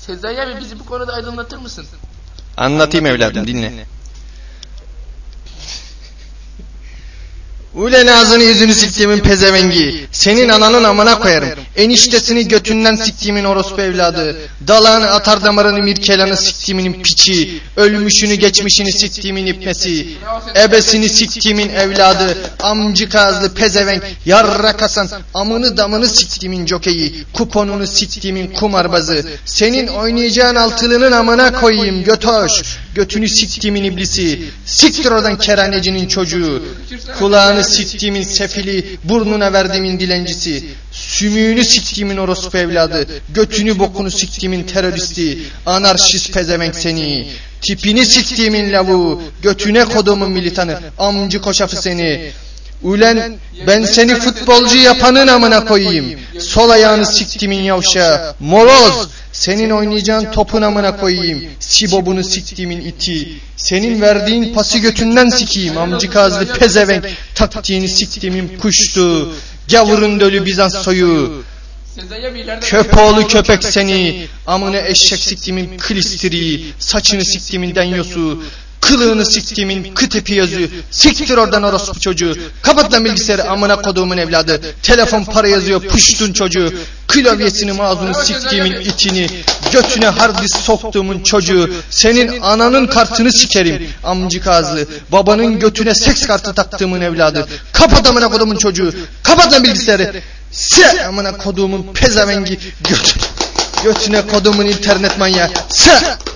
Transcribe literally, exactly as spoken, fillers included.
Sezai abi bizi bu konuda aydınlatır mısın? Anlatayım evladım, dinle. Ulen ağzını yüzünü siktiğimin pezevengi, senin ananın amına koyarım. Eniştesini götünden siktiğimin orospu evladı, dalağını atar damarını mirkelanı siktiğimin piçi, ölmüşünü geçmişini siktiğimin ipnesi, ebesini siktiğimin evladı, amcık ağızlı pezevenk, yarra kasan, amını damını siktiğimin jokeyi, kuponunu siktiğimin kumarbazı, senin oynayacağın altılının amına koyayım götoş, götünü siktiğimin iblisi, siktir oradan keranecinin çocuğu, kulağını siktiğimin sefili, burnuna verdiğimin dilencisi, sümüğünü siktiğimin orospu evladı, götünü bokunu siktiğimin teröristi, anarşist pezevenk seni, tipini siktiğimin lavuğu, götüne kodumun militanı, amcı koşafı seni. Ulen ben seni futbolcu yapanın amına koyayım, sol ayağını siktiğimin yavşağı, moroz, senin oynayacağın topun amına koyayım, sibobunu siktiğimin iti, senin verdiğin pası götünden sikeyim, amcık ağızlı pezevenk, taktiğini siktiğimin kuştu, gavurun dölü Bizans soyu, köpoğlu köpek seni, amına eşek siktiğimin klistiri, saçını siktiğimin denyosu, kılığını siktiğimin kıtepi yazıyor. Siktir oradan orospu çocuğu. Kapat lan bilgisayarı amına koduğumun evladı. Telefon para yazıyor puştun çocuğu. Klavyesini mağazını siktiğimin içini. Götüne hard disk soktuğumun çocuğu. Senin ananın kartını sikerim amcık ağızlı. Babanın götüne seks kartı taktığımın evladı. Kapat amına koduğumun çocuğu. Kapat lan bilgisayarı. Se amına koduğumun pezevengi. Göt. Götüne koduğumun internet manyağı. Se.